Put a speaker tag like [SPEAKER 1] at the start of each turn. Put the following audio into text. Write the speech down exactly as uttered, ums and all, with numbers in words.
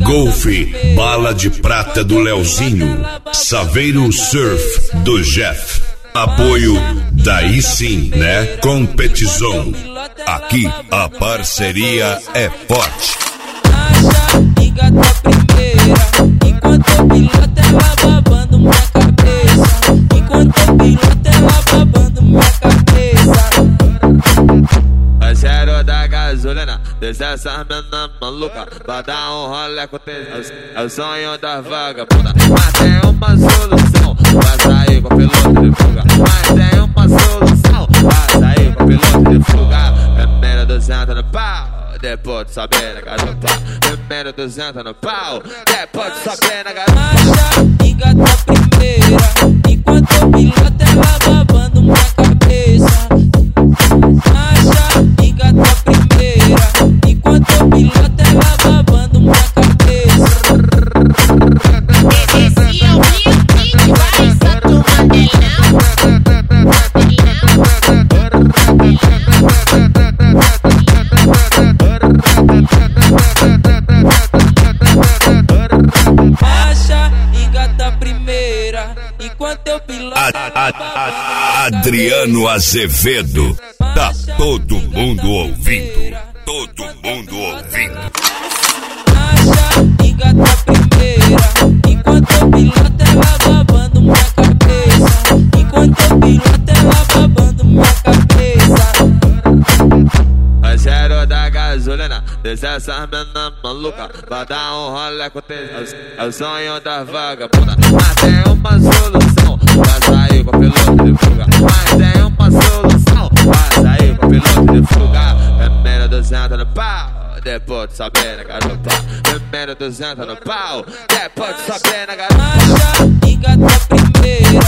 [SPEAKER 1] Golf, bala de prata do Leozinho, Saveiro Surf do Jeff. Apoio daí sim, né? Competizão. Aqui a parceria é forte.
[SPEAKER 2] Acha amiga da primeira, enquanto eu piloto ela babando minha cabeça. Enquanto eu piloto ela babando minha cabeça.
[SPEAKER 3] É zero da gasolina, deixa essa menina maluca, vai dar um rolê com tesão. É o sonho da vagabunda, mas tem uma solução, vai sair com piloto de fuga. Mas tem uma solução, vai sair com piloto de fuga. Primeiro duzentos no pau, depois de saber na garupa. Primeiro duzentos no pau, depois de saber na garupa.
[SPEAKER 2] Acha amiga da primeira, enquanto eu piloto ela babando minha cabeça. Acha amiga da primeira, enquanto eu piloto ela babando minha cabeça.
[SPEAKER 4] Esse é o Rio que vai só tu mandelão.
[SPEAKER 2] Acha amiga da primeira, enquanto eu piloto
[SPEAKER 1] A, a, a, Adriano Azevedo, tá todo mundo ouvindo, todo mundo ouvindo.
[SPEAKER 2] Acha amiga da primeira, enquanto eu piloto ela babando minha cabeça. Enquanto eu piloto ela babando minha cabeça.
[SPEAKER 3] É zero da gasolina, deixa essa menina maluca, vai dar um rolê com tesão. É o sonho da vagabunda, mas tem uma solução, vai sair com piloto de fuga. Mas tem uma solução, vai sair com piloto de fuga. Primeiro duzentos no pau, depois de saber na garupa. Primeiro duzentos no pau, depois de saber na garupa.
[SPEAKER 2] Acha amiga da primeira,